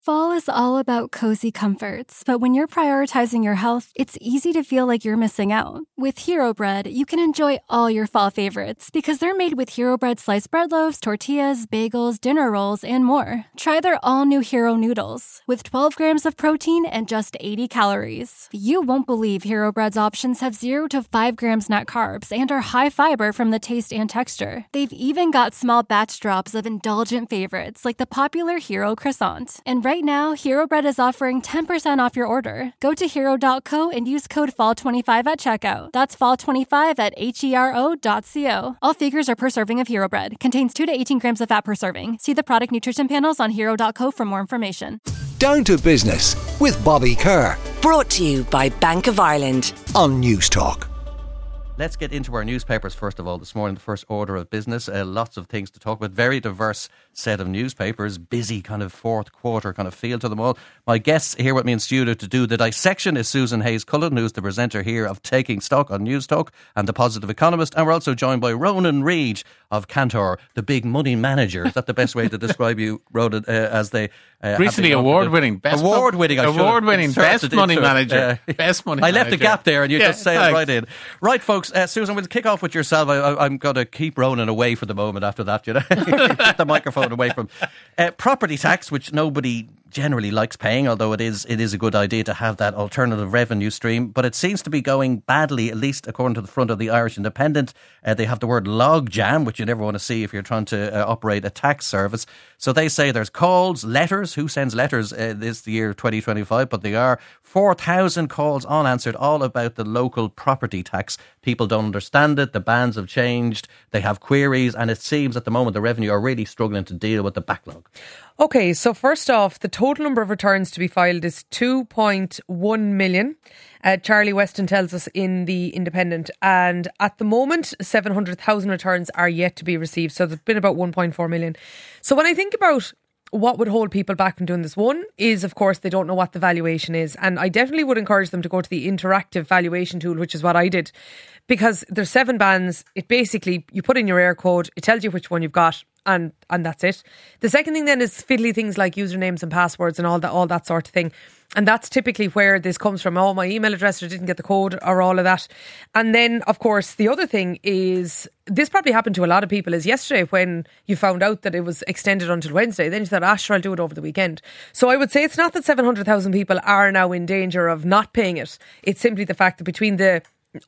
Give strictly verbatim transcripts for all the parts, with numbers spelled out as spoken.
Fall is all about cozy comforts, but when you're prioritizing your health, it's easy to feel like you're missing out. With Hero Bread, you can enjoy all your fall favorites because they're made with Hero Bread sliced bread loaves, tortillas, bagels, dinner rolls, and more. Try their all-new Hero Noodles with twelve grams of protein and just eighty calories. You won't believe Hero Bread's options have zero to five grams net carbs and are high fiber from the taste and texture. They've even got small batch drops of indulgent favorites like the popular Hero Croissant. And right now, Hero Bread is offering ten percent off your order. Go to hero dot co and use code fall twenty-five at checkout. That's fall twenty-five at hero dot co. All figures are per serving of Hero Bread. Contains two to eighteen grams of fat per serving. See the product nutrition panels on hero dot co for more information. Down to Business with Bobby Kerr. Brought to you by Bank of Ireland on News Talk. Let's get into our newspapers first of all this morning, the first order of business. Uh, lots of things to talk about. Very diverse set of newspapers. Busy kind of fourth quarter kind of feel to them all. My guests here with me in studio to do the dissection is Susan Hayes-Cullen, who's the presenter here of Taking Stock on News Talk and The Positive Economist. And we're also joined by Ronan Reid of Kantar, the big money manager. Is that the best way to describe you, Ronan, uh, as they... Uh, Recently award-winning. Best award-winning, I Award-winning best money manager. Uh, best money I manager. left a gap there and you yeah, just say it right in. Right, folks. Uh, Susan, we'll kick off with yourself. I, I, I'm going to keep Ronan away for the moment after that, you know. Keep the microphone away from uh, property tax, which nobody generally likes paying, although it is it is a good idea to have that alternative revenue stream. But it seems to be going badly, at least according to the front of the Irish Independent. Uh, they have the word logjam, which you never want to see if you're trying to uh, operate a tax service. So they say there's calls, letters. Who sends letters uh, this year, twenty twenty-five? But they are four thousand calls unanswered, all about the local property tax. People don't understand it. The bands have changed. They have queries. And it seems at the moment the revenue are really struggling to deal with the backlog. Okay, so first off, the total number of returns to be filed is two point one million. Uh, Charlie Weston tells us in The Independent. And at the moment, seven hundred thousand returns are yet to be received. So there's been about one point four million. So when I think about what would hold people back from doing this, one is, of course, they don't know what the valuation is. And I definitely would encourage them to go to the interactive valuation tool, which is what I did. Because there's seven bands. It basically, you put in your air code, it tells you which one you've got. And and that's it. The second thing then is fiddly things like usernames and passwords and all that all that sort of thing. And that's typically where this comes from. Oh, my email address, I didn't get the code or all of that. And then, of course, the other thing is, this probably happened to a lot of people, is yesterday when you found out that it was extended until Wednesday, then you thought, ah, sure, I'll do it over the weekend. So I would say it's not that seven hundred thousand people are now in danger of not paying it. It's simply the fact that between the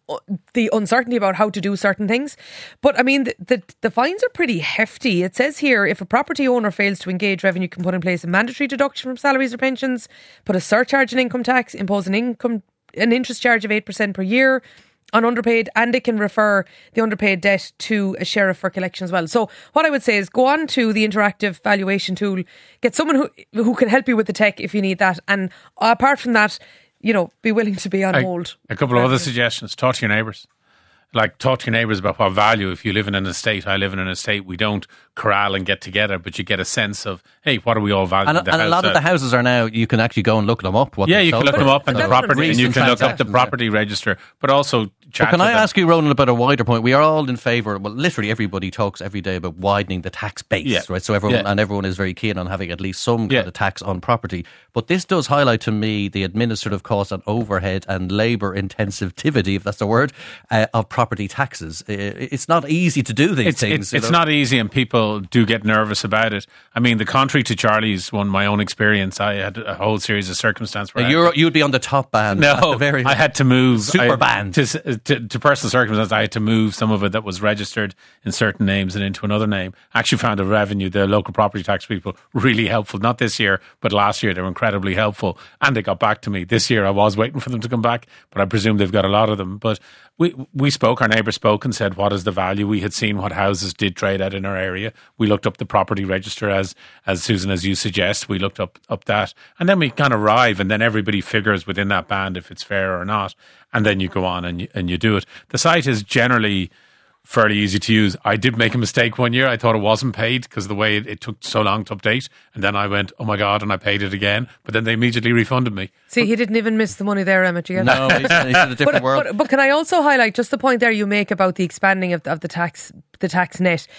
the uncertainty about how to do certain things. But I mean, the, the, the fines are pretty hefty. It says here, if a property owner fails to engage revenue, can put in place a mandatory deduction from salaries or pensions, put a surcharge in income tax, impose an income an interest charge of eight percent per year on underpaid, and it can refer the underpaid debt to a sheriff for collection as well. So what I would say is go on to the interactive valuation tool, get someone who who can help you with the tech if you need that. And apart from that, you know, be willing to be on I, hold. A couple of other suggestions. Talk to your neighbours. Like, talk to your neighbours about what value. If you live in an estate, I live in an estate, we don't corral and get together, but you get a sense of, hey, what are we all valuing? And, and a lot of the houses are now, you can actually go and look them up. What yeah, you can look them up in the property, and you can look up the yeah. property register, but also chat But can to I them. ask you, Ronan, about a wider point? We are all in favour, well, literally everybody talks every day about widening the tax base, Yeah. right? So everyone, Yeah. and everyone is very keen on having at least some Yeah. kind of tax on property. But this does highlight to me the administrative cost and overhead and labour intensivity, if that's the word, uh, of property taxes. It's not easy to do these it's, things. It's, you it's know? not easy, and people do get nervous about it. I mean, the contrary to Charlie's one, my own experience, I had a whole series of circumstances where You're, you'd be on the top band. No, at the very I had to move. Super I, band. To, to, to personal circumstances, I had to move some of it that was registered in certain names and into another name. I actually found the revenue, the local property tax people, really helpful. Not this year, but last year they were incredibly helpful. And they got back to me. This year I was waiting for them to come back, but I presume they've got a lot of them. But we we spoke, our neighbour spoke and said, what is the value? We had seen what houses did trade at in our area. We looked up the property register, as as Susan, as you suggest. We looked up, up that. And then we kind of arrive, and then everybody figures within that band if it's fair or not. And then you go on and you, and you do it. The site is generally fairly easy to use. I did make a mistake one year. I thought it wasn't paid because the way it, it took so long to update. And then I went, oh my God, and I paid it again. But then they immediately refunded me. See, he didn't even miss the money there, Emmett. You get No, he's, he's in a different but, world. But, but can I also highlight just the point there you make about the expanding of, of the tax, the tax net?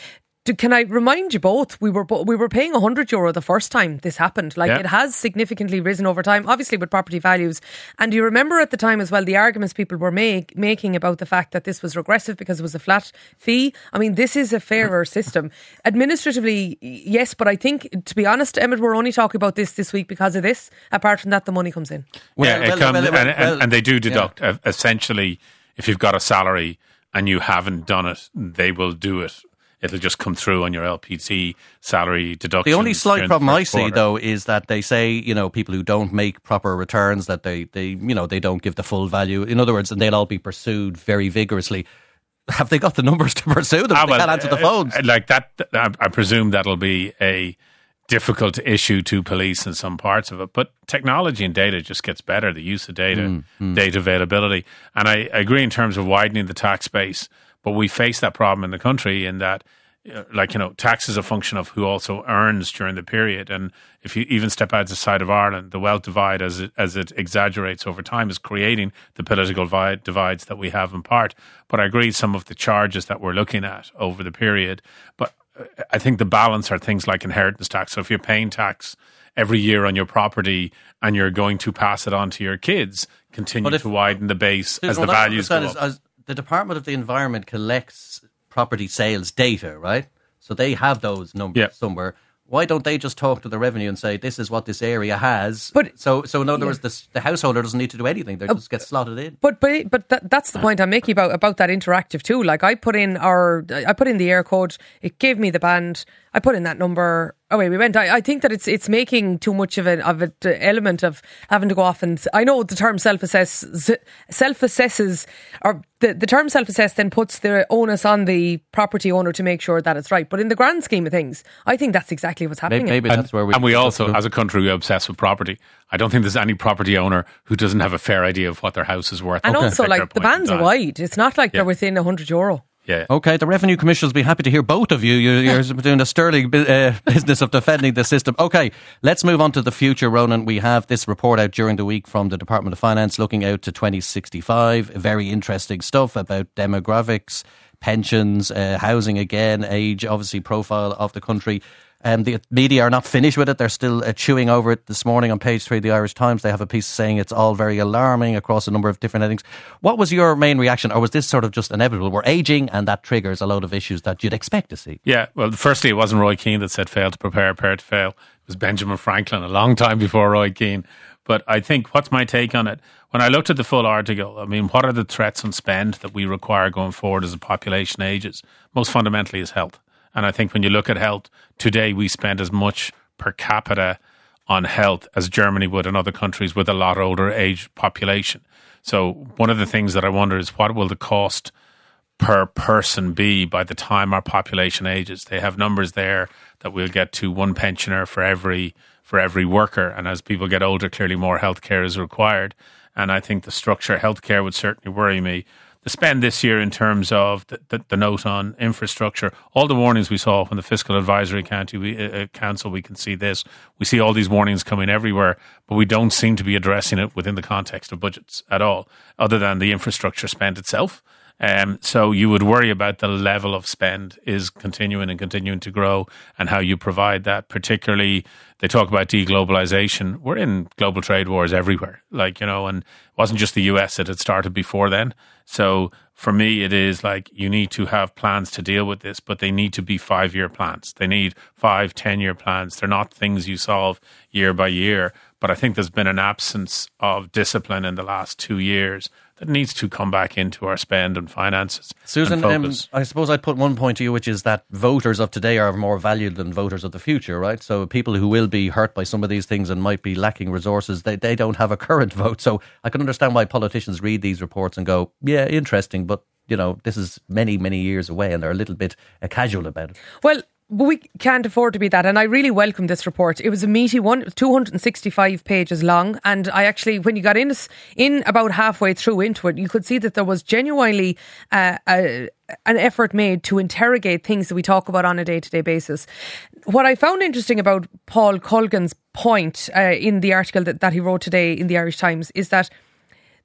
do, can I remind you both? We were we were paying one hundred euro the first time this happened. Like Yeah. it has significantly risen over time, obviously with property values. And do you remember at the time as well the arguments people were make, making about the fact that this was regressive because it was a flat fee? I mean, this is a fairer system. Administratively, yes, but I think, to be honest, Emmett, we're only talking about this this week because of this. Apart from that, the money comes in. Well, yeah, it well, comes, well, well, and, and, well, and they do yeah. deduct. uh, Essentially, if you've got a salary and you haven't done it, they will do it. It'll just come through on your L P T salary deduction. The only slight problem I see, though, is that they say, you know, people who don't make proper returns, that they, they, you know, they don't give the full value. In other words, and they'll all be pursued very vigorously. Have they got the numbers to pursue them? Ah, They well, can't answer the uh, phones. Like that, I, I presume that'll be a difficult issue to police in some parts of it. But technology and data just gets better. The use of data, Mm, mm. data availability. And I, I agree in terms of widening the tax base. But we face that problem in the country in that, uh, like, you know, tax is a function of who also earns during the period. And if you even step outside of Ireland, the wealth divide, as it, as it exaggerates over time, is creating the political vi- divides that we have in part. But I agree some of the charges that we're looking at over the period. But I think the balance are things like inheritance tax. So if you're paying tax every year on your property and you're going to pass it on to your kids, continue But if- to widen the base Susan, as the what I values go understand up. is, as the Department of the Environment collects property sales data, right? So they have those numbers Yeah. somewhere. Why don't they just talk to the revenue and say, this is what this area has? But- so, so in other yeah. words, the, the householder doesn't need to do anything. They just get slotted in. But but but that, that's the point I'm making about about that interactive too. Like I put in our I put in the air code. It gave me the band. I put in that number. Away we went. I, I think that it's it's making too much of an of an element of having to go off and I know the term self assess self assesses or the, the term self assess then puts the onus on the property owner to make sure that it's right. But in the grand scheme of things, I think that's exactly what's happening. Maybe, maybe And, that's where we. and we also, as a country, we obsess with property. I don't think there's any property owner who doesn't have a fair idea of what their house is worth. and at a also, particular like the point in bands are time. wide. It's not like Yeah. they're within a hundred euro. Yeah. Okay, the Revenue Commissioners will be happy to hear both of you. You're, you're doing a sterling bu- uh, business of defending the system. Okay, let's move on to the future, Ronan. We have this report out during the week from the Department of Finance looking out to twenty sixty-five. Very interesting stuff about demographics, pensions, uh, housing again, age, obviously profile of the country. Um, the media are not finished with it. They're still uh, chewing over it this morning on page three of the Irish Times. They have a piece saying it's all very alarming across a number of different headings. What was your main reaction? Or was this sort of just inevitable? We're ageing and that triggers a load of issues that you'd expect to see. Yeah, well, firstly, it wasn't Roy Keane that said fail to prepare, prepare to fail. It was Benjamin Franklin a long time before Roy Keane. But I think, what's my take on it? When I looked at the full article, I mean, what are the threats on spend that we require going forward as the population ages? Most fundamentally is health. And I think when you look at health, today we spend as much per capita on health as Germany would in other countries with a lot older age population. So one of the things that I wonder is what will the cost per person be by the time our population ages? They have numbers there that we'll get to one pensioner for every for every worker. And as people get older, clearly more healthcare is required. And I think the structure of healthcare would certainly worry me. The spend this year in terms of the, the, the note on infrastructure, all the warnings we saw from the Fiscal Advisory County, we, uh, Council, we can see this. We see all these warnings coming everywhere, but we don't seem to be addressing it within the context of budgets at all, other than the infrastructure spend itself. Um, so you would worry about the level of spend is continuing and continuing to grow and how you provide that. Particularly, they talk about deglobalization. We're in global trade wars everywhere, like, you know, and it wasn't just the U S, it had started before then. So for me, it is like you need to have plans to deal with this, but they need to be five-year plans. They need five, ten-year plans. They're not things you solve year by year. But I think there's been an absence of discipline in the last two years that needs to come back into our spend and finances. Susan, and um, focus. I suppose I'd put one point to you, which is that voters of today are more valued than voters of the future, right? So people who will be hurt by some of these things and might be lacking resources, they, they don't have a current vote. So I can understand why politicians read these reports and go, yeah, interesting, but, you know, this is many, many years away and they're a little bit uh, casual about it. Well, but we can't afford to be that, and I really welcome this report. It was a meaty one, it was two hundred sixty-five pages long, and I actually, when you got in, in about halfway through into it, you could see that there was genuinely uh, a, an effort made to interrogate things that we talk about on a day-to-day basis. What I found interesting about Paul Colgan's point uh, in the article that, that he wrote today in the Irish Times is that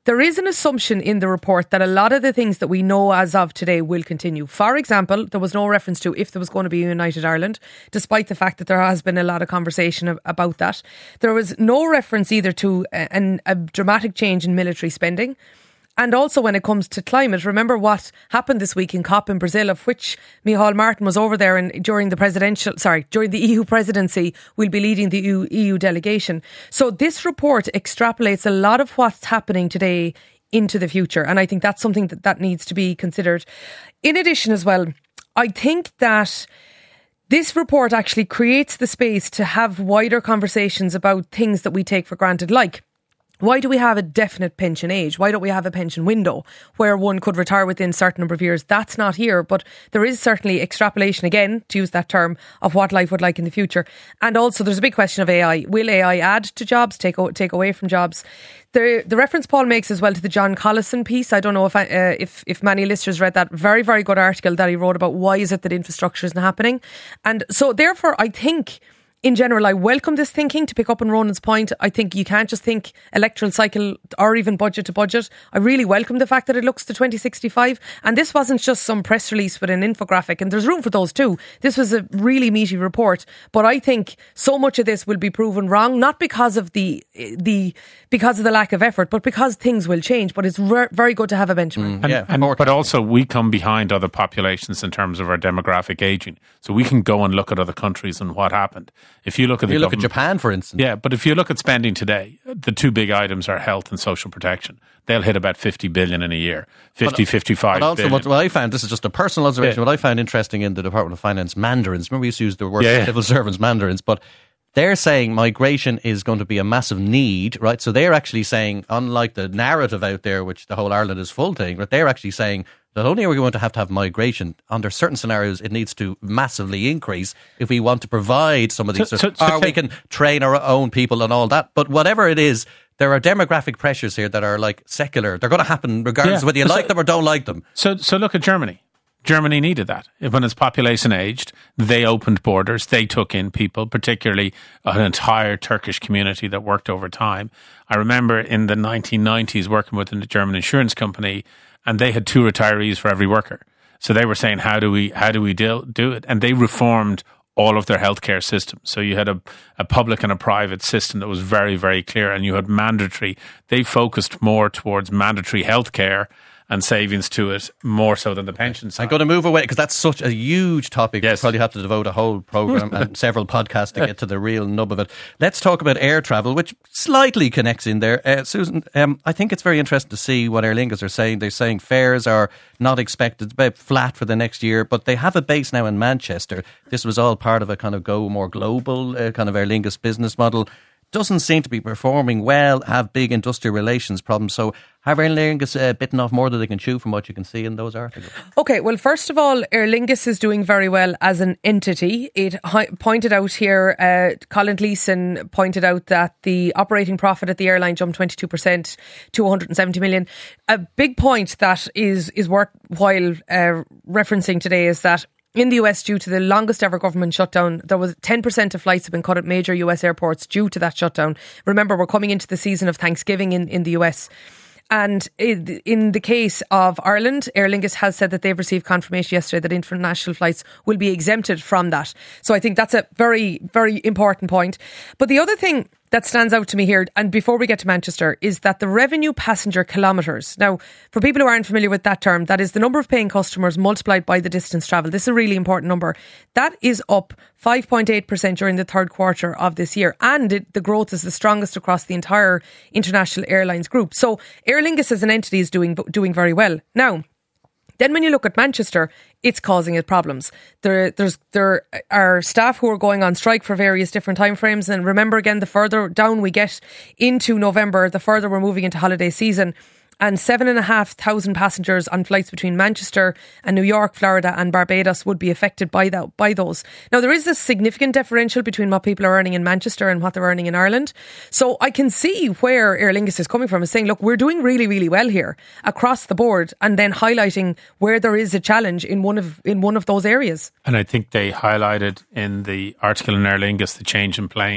there is an assumption in the report that a lot of the things that we know as of today will continue. For example, there was no reference to if there was going to be a United Ireland, despite the fact that there has been a lot of conversation about that. There was no reference either to a, an, a dramatic change in military spending. And also when it comes to climate, remember what happened this week in COP in Brazil, of which Micheál Martin was over there and during the presidential, sorry, during the E U presidency, will be leading the E U, E U delegation. So this report extrapolates a lot of what's happening today into the future. And I think that's something that, that needs to be considered. In addition as well, I think that this report actually creates the space to have wider conversations about things that we take for granted, like why do we have a definite pension age? Why don't we have a pension window where one could retire within a certain number of years? That's not here, but there is certainly extrapolation, again, to use that term, of what life would like in the future. And also there's a big question of A I. Will A I add to jobs, take take away from jobs? The the reference Paul makes as well to the John Collison piece. I don't know if I, uh, if if many listeners read that very, very good article that he wrote about why is it that infrastructure isn't happening. And so therefore I think, in general, I welcome this thinking. To pick up on Ronan's point, I think you can't just think electoral cycle or even budget to budget. I really welcome the fact that it looks to twenty sixty-five. And this wasn't just some press release with an infographic, and there's room for those too. This was a really meaty report. But I think so much of this will be proven wrong, not because of the the because of the lack of effort, but because things will change. But it's re- very good to have a benchmark. Mm, and, yeah, and, but also we come behind other populations in terms of our demographic ageing. So we can go and look at other countries and what happened. If you look at the you look at Japan, for instance. Yeah, but if you look at spending today, the two big items are health and social protection. They'll hit about fifty billion in a year, fifty, but, fifty-five but also billion. What, what I found, this is just a personal observation, yeah. what I found interesting in the Department of Finance mandarins, remember we used to use the word yeah. civil servants mandarins, but they're saying migration is going to be a massive need, right? So they're actually saying, unlike the narrative out there, which the whole Ireland is full thing, right? They're actually saying not only are we going to have to have migration, under certain scenarios it needs to massively increase if we want to provide some of these, so, so, so or we can train our own people and all that. But whatever it is, there are demographic pressures here that are like secular. They're going to happen regardless yeah. of whether you so, like them or don't like them. So, so look at Germany. Germany needed that. When its population aged, they opened borders. They took in people, particularly an entire Turkish community that worked over time. I remember in the nineteen nineties working with a German insurance company, and they had two retirees for every worker. So they were saying, how do we how do we deal, do it? And they reformed all of their healthcare system. So you had a, a public and a private system that was very, very clear, and you had mandatory. They focused more towards mandatory healthcare and savings to it more so than the pension side. I'm going to move away because that's such a huge topic. Yes. We'll probably have to devote a whole programme and several podcasts to get to the real nub of it. Let's talk about air travel, which slightly connects in there. Uh, Susan, um, I think it's very interesting to see what Aer Lingus are saying. They're saying fares are not expected, about flat for the next year, but they have a base now in Manchester. This was all part of a kind of go more global uh, kind of Aer Lingus business model. Doesn't seem to be performing well, have big industrial relations problems. So have Aer Lingus uh, bitten off more than they can chew from what you can see in those articles? Okay, well, first of all, Aer Lingus is doing very well as an entity. It hi- pointed out here, uh, Colin Gleeson pointed out that the operating profit at the airline jumped twenty-two percent to one hundred seventy million. A big point that is, is worthwhile uh, referencing today is that in the U S, due to the longest ever government shutdown, there was ten percent of flights have been cut at major U S airports due to that shutdown. Remember, we're coming into the season of Thanksgiving in, in the U S. And in the case of Ireland, Aer Lingus has said that they've received confirmation yesterday that international flights will be exempted from that. So I think that's a very, very important point. But the other thing that stands out to me here, and before we get to Manchester, is that the revenue passenger kilometres. Now, for people who aren't familiar with that term, that is the number of paying customers multiplied by the distance travelled. This is a really important number. That is up five point eight percent during the third quarter of this year. And it, the growth is the strongest across the entire international airlines group. So Aer Lingus as an entity is doing doing very well. Now, then when you look at Manchester, it's causing it problems. There, there's, there are staff who are going on strike for various different timeframes. And remember, again, the further down we get into November, the further we're moving into holiday season. And seven and a half thousand passengers on flights between Manchester and New York, Florida and Barbados would be affected by that, by those. Now, there is a significant differential between what people are earning in Manchester and what they're earning in Ireland. So I can see where Aer Lingus is coming from, is saying, look, we're doing really, really well here across the board, and then highlighting where there is a challenge in one of in one of those areas. And I think they highlighted in the article in Aer Lingus the change in planes.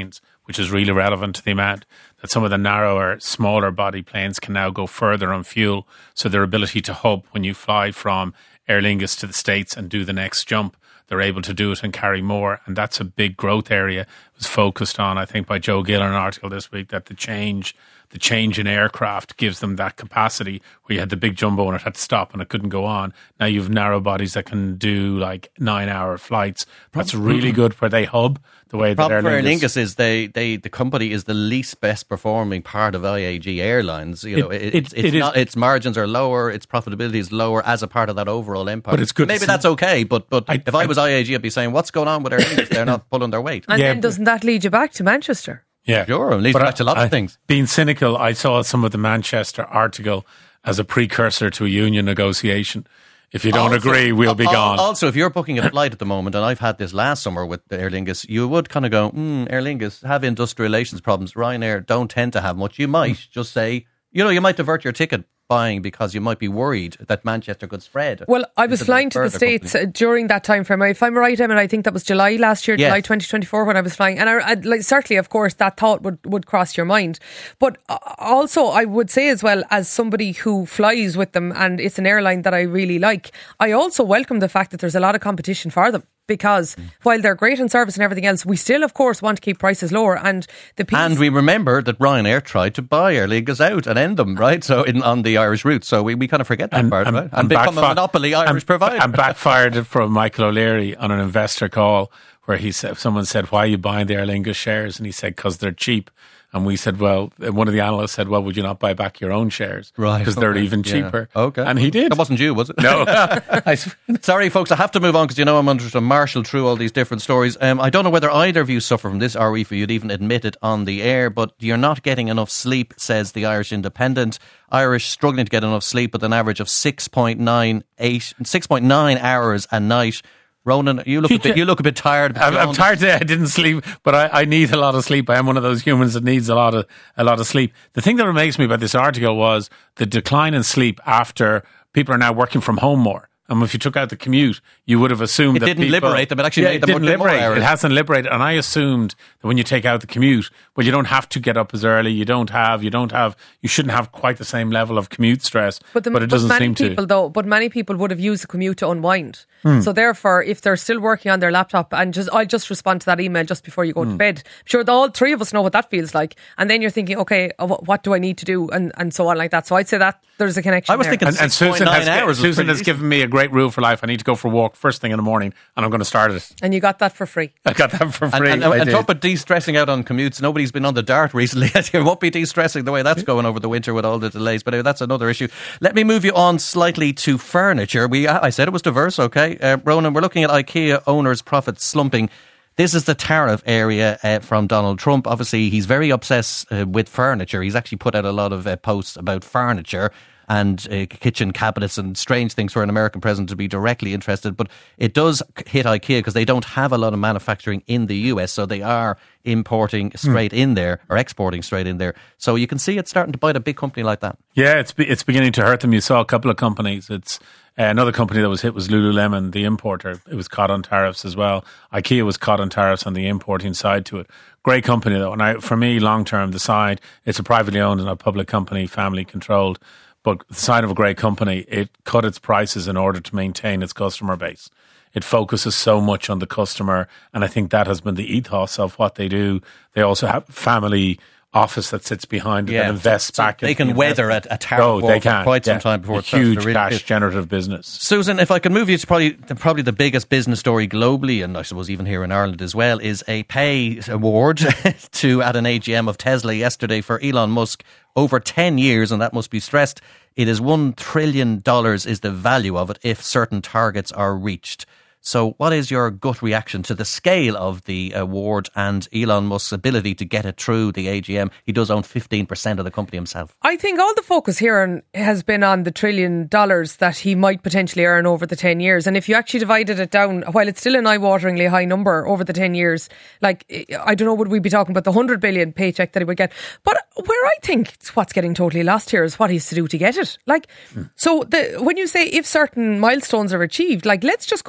which is really relevant to the amount that some of the narrower, smaller body planes can now go further on fuel. So their ability to hub when you fly from Aer Lingus to the States and do the next jump, they're able to do it and carry more. And that's a big growth area. It was focused on, I think, by Joe Gill in an article this week, that the change the change in aircraft gives them that capacity where you had the big jumbo and it had to stop and it couldn't go on. Now you have narrow bodies that can do like nine hour flights. That's really good where they hub the way the that Aer Lingus. Aer Lingus Lingus is they, they the company is the least best performing part of I A G Airlines. You know, it, it, it's, it's it not, its margins are lower, its profitability is lower as a part of that overall empire. But it's good. Maybe that's okay, but but I, if I, I was I A G, I'd be saying, what's going on with Aer Lingus? They're not pulling their weight. And Yeah, then doesn't that lead you back to Manchester? Yeah, Sure, it leads But back to lots I- of things. Being cynical, I saw some of the Manchester article as a precursor to a union negotiation. If you don't Also- agree, we'll be al- gone. Also, if you're booking a flight at the moment, and I've had this last summer with Aer Lingus, you would kind of go, mm, Aer Lingus have industrial relations problems. Ryanair don't tend to have much. You might just say, you know, you might divert your ticket buying because you might be worried that Manchester could spread. Well, I was into flying to the further States companies. uh, during that time frame. If I'm right, Emma, I think that was July last year, Yes. July twenty twenty-four when I was flying. And I, I, like, certainly, of course, that thought would, would cross your mind. But uh, also, I would say as well, as somebody who flies with them and it's an airline that I really like, I also welcome the fact that there's a lot of competition for them. Because while they're great in service and everything else, we still, of course, want to keep prices lower. And the piece, And we remember that Ryanair tried to buy Aer Lingus out and end them, right? So in, on the Irish route. So we, we kind of forget that part, right? And, become a backfi- monopoly Irish and, provider. And backfired from Michael O'Leary on an investor call where he said, someone said, why are you buying the Aer Lingus shares? And he said, because they're cheap. And we said, well, one of the analysts said, well, would you not buy back your own shares? Right, Because they're okay, even yeah. cheaper. Okay. And he did. That wasn't you, was it? No. I- Sorry, folks, I have to move on because you know I'm under to marshal through all these different stories. Um, I don't know whether either of you suffer from this or if you'd even admit it on the air, but you're not getting enough sleep, says the Irish Independent. Irish struggling to get enough sleep with an average of six point nine eight, six point nine hours a night. Ronan, you look a bit, you look a bit tired. I'm, I'm tired today. I didn't sleep, but I, I need a lot of sleep. I am one of those humans that needs a lot of a lot of sleep. The thing that amazed me about this article was the decline in sleep after people are now working from home more. And if you took out the commute, you would have assumed It that didn't people, liberate them. It actually yeah, made it them didn't work more liberate. hours. It hasn't liberated. And I assumed that when you take out the commute, well, you don't have to get up as early. You don't have. You don't have. You shouldn't have quite the same level of commute stress. But, the, but it doesn't but many seem people, to. though, but many people would have used the commute to unwind. Hmm. So therefore, if they're still working on their laptop, and just I'll just respond to that email just before you go Hmm. to bed. I'm sure that all three of us know what that feels like. And then you're thinking, okay, uh, wh- what do I need to do, and and so on like that. So I'd say that there's a connection. I was there. thinking And, and Susan six point nine has, hours was Susan pretty has decent. given me a great rule for life. I need to go for a walk first thing in the morning, and I'm going to start it. and you got that for free. I got that for And, free. and, I and did. talk about de-stressing out on commutes. Nobody's been on the dart recently. You won't be de-stressing the way that's going over the winter with all the delays. But anyway, that's another issue. Let me move you on slightly to furniture. We, I said it was diverse, okay? Uh, Ronan, we're looking at IKEA owners' profits slumping. This is the tariff area uh, from Donald Trump. Obviously, he's very obsessed uh, with furniture. He's actually put out a lot of uh, posts about furniture and uh, kitchen cabinets and strange things for an American president to be directly interested. But it does hit IKEA because they don't have a lot of manufacturing in the U S, so they are importing straight mm. in there or exporting straight in there. So you can see it's starting to bite a big company like that. Yeah, it's be, it's beginning to hurt them. You saw a couple of companies. It's uh, another company that was hit was Lululemon, the importer. It was caught on tariffs as well. IKEA was caught on tariffs on the importing side to it. Great company though, and I, for me, long term, the side it's a privately owned and a public company, family controlled. But the side of a great company, it cut its prices in order to maintain its customer base. It focuses so much on the customer, and I think that has been the ethos of what they do. They also have family office that sits behind it Yeah, that invests so back. they into can the weather a, investment. a tariff Oh, war they for can. quite some yeah. time before a it starts huge to really cash hit. generative business. Susan, if I can move you to probably probably the biggest business story globally, and I suppose even here in Ireland as well, is a pay award to at an A G M of Tesla yesterday for Elon Musk over ten years, and that must be stressed. It is one trillion dollars is the value of it if certain targets are reached. So what is your gut reaction to the scale of the award and Elon Musk's ability to get it through the A G M? He does own fifteen percent of the company himself. I think all the focus here on, has been on the trillion dollars that he might potentially earn over the ten years. And if you actually divided it down, while it's still an eye-wateringly high number over the ten years, like, I don't know, would we be talking about the one hundred billion paycheck that he would get? But where I think it's what's getting totally lost here is what he's to do to get it. Like, mm. so the, when you say if certain milestones are achieved, like, let's just go through what those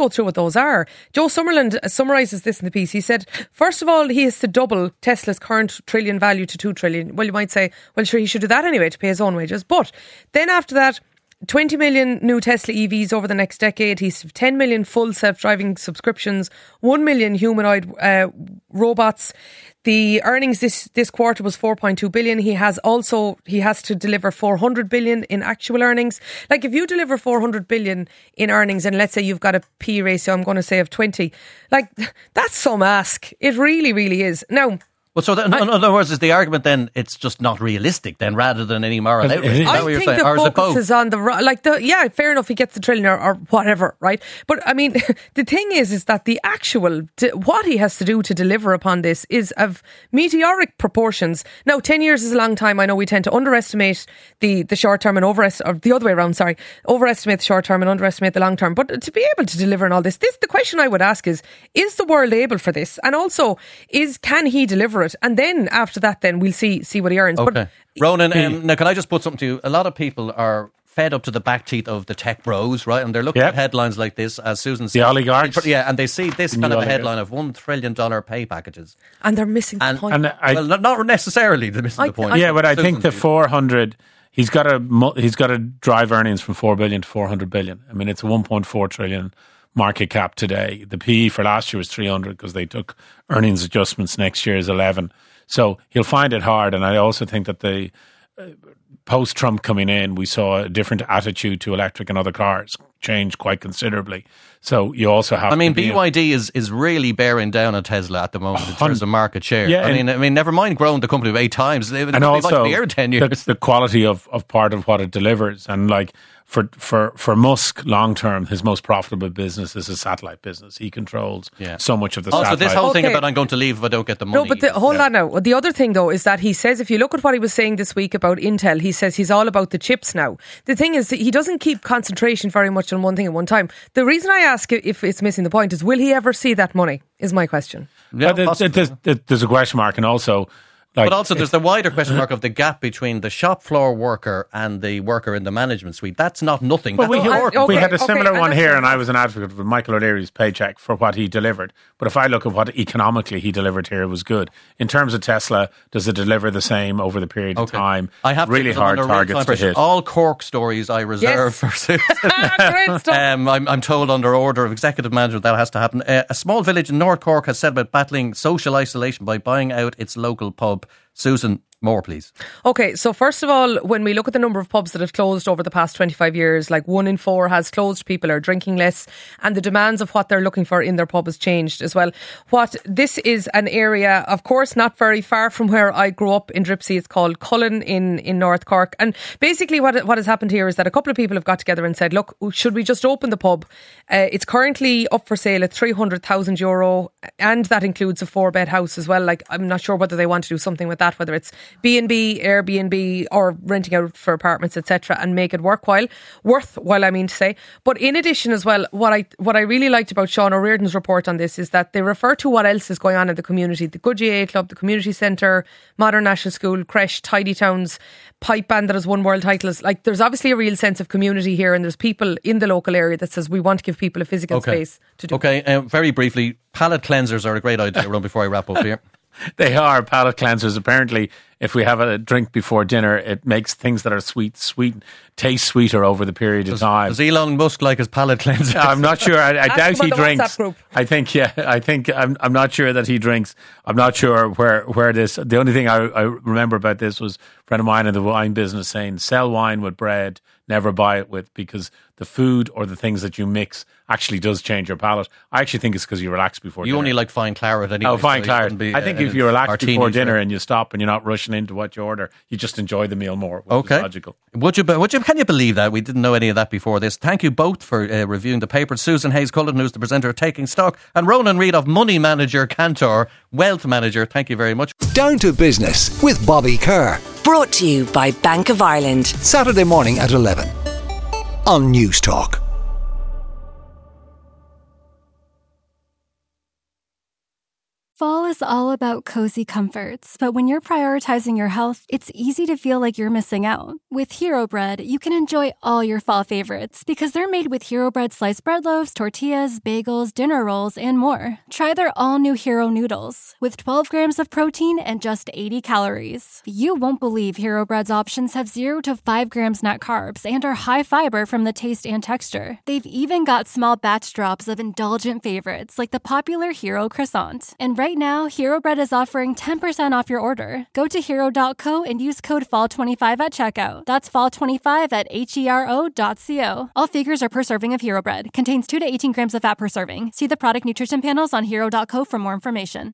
those are. Joe Summerland summarises this in the piece. He said, first of all, he has to double Tesla's current trillion value to two trillion. Well, you might say, well, sure, he should do that anyway to pay his own wages. But then after that, twenty million new Tesla E Vs over the next decade. He's ten million full self-driving subscriptions, one million humanoid uh, robots. The earnings this, this quarter was four point two billion. He has also, he has to deliver four hundred billion in actual earnings. Like if you deliver four hundred billion in earnings and let's say you've got a P ratio, I'm going to say of twenty, like that's some ask. It really, really is. Now, well, so that, in I, other words, is the argument then it's just not realistic then, rather than any moral outrage? Is I that what you're think saying? the Or is it focus both? is on the like the yeah, fair enough. He gets the trillion or, or whatever, right? But I mean, the thing is, is that the actual what he has to do to deliver upon this is of meteoric proportions. Now, ten years is a long time. I know we tend to underestimate the the short term and overestimate, or the other way around. Sorry, overestimate the short term and underestimate the long term. But to be able to deliver on all this, this the question I would ask is: is the world able for this? And also, is can he deliver it? And then after that, then we'll see see what he earns. Okay. But Ronan, um, now can I just put something to you? A lot of people are fed up to the back teeth of the tech bros, right? And they're looking Yep. at headlines like this, as Susan said. The oligarchs. Yeah, and they see this The kind new of a oligarchs. headline of one trillion dollars pay packages. and they're missing the And, point. And I, well, not- not necessarily, they're missing I- the point. I- yeah, but I Susan, think the four hundred, he's got to mu- he's got to drive earnings from four billion to four hundred billion. I mean, it's a one point four trillion market cap today. The P E for last year was three hundred because they took earnings adjustments. Next year is eleven. So he'll find it hard. And I also think that the uh, post Trump coming in, we saw a different attitude to electric and other cars change quite considerably. So you also have I mean, to be B Y D is, is really bearing down on Tesla at the moment in terms of market share. Yeah, I and- mean, I mean, never mind growing the company by eight times. They would and be also like the year in ten the, years. the quality of, of part of what it delivers. And like for for for Musk, long term, his most profitable business is a satellite business. He controls Yeah. so much of the Also, satellite. this whole thing Okay. about I'm going to leave if I don't get the money. No, but the, hold on now. The other thing, though, is that he says, if you look at what he was saying this week about Intel, he says he's all about the chips now. The thing is, that he doesn't keep concentration very much on one thing at one time. The reason I ask if it's missing the point is, will he ever see that money, is my question. Yeah, But there's, possibly. there's, there's a question mark, and also, like, But also, there's the wider question mark of the gap between the shop floor worker and the worker in the management suite. That's not nothing. Well, That's we, important. okay, we had a okay, similar and one that's here, fair and I enough. was an advocate for Michael O'Leary's paycheck for what he delivered. But if I look at what economically he delivered here, it was good. In terms of Tesla, does it deliver the same over the period of Okay. time? I have really to, hard under real targets time to pressure. hit. All Cork stories I reserve Yes. for Susan. Great stuff. Um, I'm, I'm told under order of executive management that has to happen. Uh, a small village in North Cork has set about battling social isolation by buying out its local pub. Susan, more please. Okay, so first of all, when we look at the number of pubs that have closed over the past twenty-five years, like one in four has closed, people are drinking less, and the demands of what they're looking for in their pub has changed as well. What this is an area, of course, not very far from where I grew up in Dripsey. It's called Cullen in, in North Cork. And basically what what has happened here is that a couple of people have got together and said, look, should we just open the pub? Uh, it's currently up for sale at three hundred thousand euro, and that includes a four bed house as well. Like, I'm not sure whether they want to do something with that, whether it's B and B, Airbnb, or renting out for apartments, et cetera, and make it worthwhile. Worthwhile, I mean to say. But in addition as well, what I what I really liked about Sean O'Riordan's report on this is that they refer to what else is going on in the community. The Good G A A Club, the Community Centre, Modern National School, Creche, Tidy Towns, Pipe Band that has won world titles. Like, there's obviously a real sense of community here, and there's people in the local area that says we want to give people a physical Okay. space to do. Okay, uh, very briefly, palate cleansers are a great idea, Ron, before I wrap up here. They are palate cleansers. Apparently, if we have a drink before dinner, it makes things that are sweet, sweet, taste sweeter over the period of time. Does Elon Musk like his palate cleanser? I'm not sure. I, I Ask doubt him on he the drinks. WhatsApp group. I think, yeah, I think I'm. I'm not sure that he drinks. I'm not sure where where this. The only thing I, I remember about this was a friend of mine in the wine business saying, "Sell wine with bread, never buy it with," because the food or the things that you mix actually does change your palate. I actually think it's because you relax before. You dinner. only like fine claret anyway. Oh, fine so you claret. wouldn't be, I think uh, if you relax martini, before dinner sure. and you stop and you're not rushing into what you order, you just enjoy the meal more, which Okay. is logical. Would you, would you, can you believe that? We didn't know any of that before this. Thank you both for uh, reviewing the paper. Susan Hayes-Cullen, who's the presenter of Taking Stock, and Ronan Reid of Money Manager Cantor, Wealth Manager. Thank you very much. Down to Business with Bobby Kerr. Brought to you by Bank of Ireland. Saturday morning at eleven on News Talk. Fall Hero is all about cozy comforts, but when you're prioritizing your health, it's easy to feel like you're missing out. With Hero Bread, you can enjoy all your fall favorites because they're made with Hero Bread sliced bread loaves, tortillas, bagels, dinner rolls, and more. Try their all-new Hero Noodles with twelve grams of protein and just eighty calories. You won't believe Hero Bread's options have zero to five grams net carbs and are high fiber from the taste and texture. They've even got small batch drops of indulgent favorites like the popular Hero Croissant. And right now, Hero Bread is offering ten percent off your order. Go to hero dot co and use code fall twenty-five at checkout. That's fall twenty-five at hero dot co. All figures are per serving of Hero Bread. Contains two to eighteen grams of fat per serving. See the product nutrition panels on hero dot co for more information.